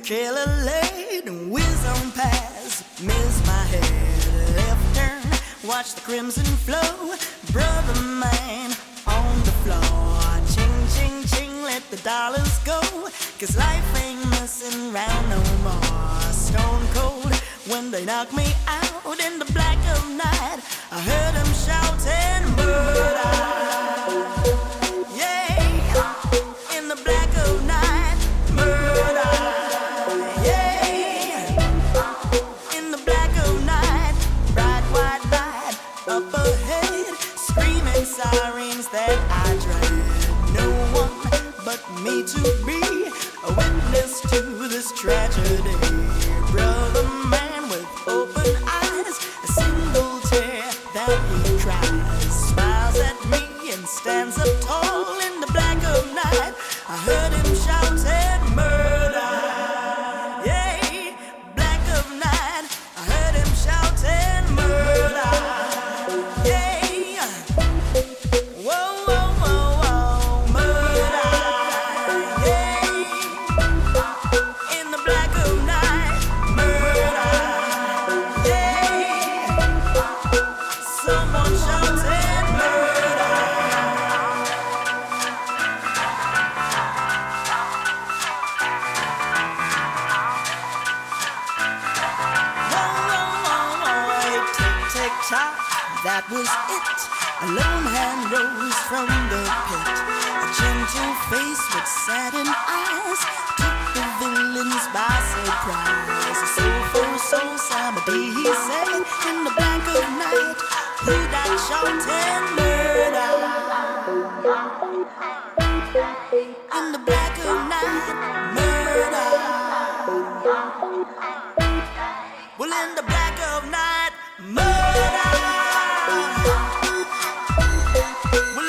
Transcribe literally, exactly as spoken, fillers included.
killer laid and whiz on past. Miss my head, left turn, watch the crimson flow. Brother man on the floor, ching, ching, ching, let the dollars go. Cause life ain't messing round no more. Stone cold when they knock me out in the black of night. I heard them shouting murder. Yeah, in the black of night, murder. Yeah, in the black of night, bright white light up ahead, screaming sirens that I dread. No one but me to be a witness to this tragedy. Brother man with open eyes, a single tear that he cries, smiles at me and stands up tall in the black of night. I heard him shouting murder. Yeah, black of night. I heard him shouting murder. Yeah, whoa, whoa, whoa, whoa, murder. Yeah, in the black of night, murder. Yeah, someone shouting murder. Whoa, whoa, whoa, whoa, tick, tick, tock, that was it. A lone hand rose from the pit. A gentle face with saddened eyes took the villains by surprise. A soulful soul, somebody he said in the black of night. Who that shouting murder? In the black of night, murder. Well, in the black of night, murder. Well,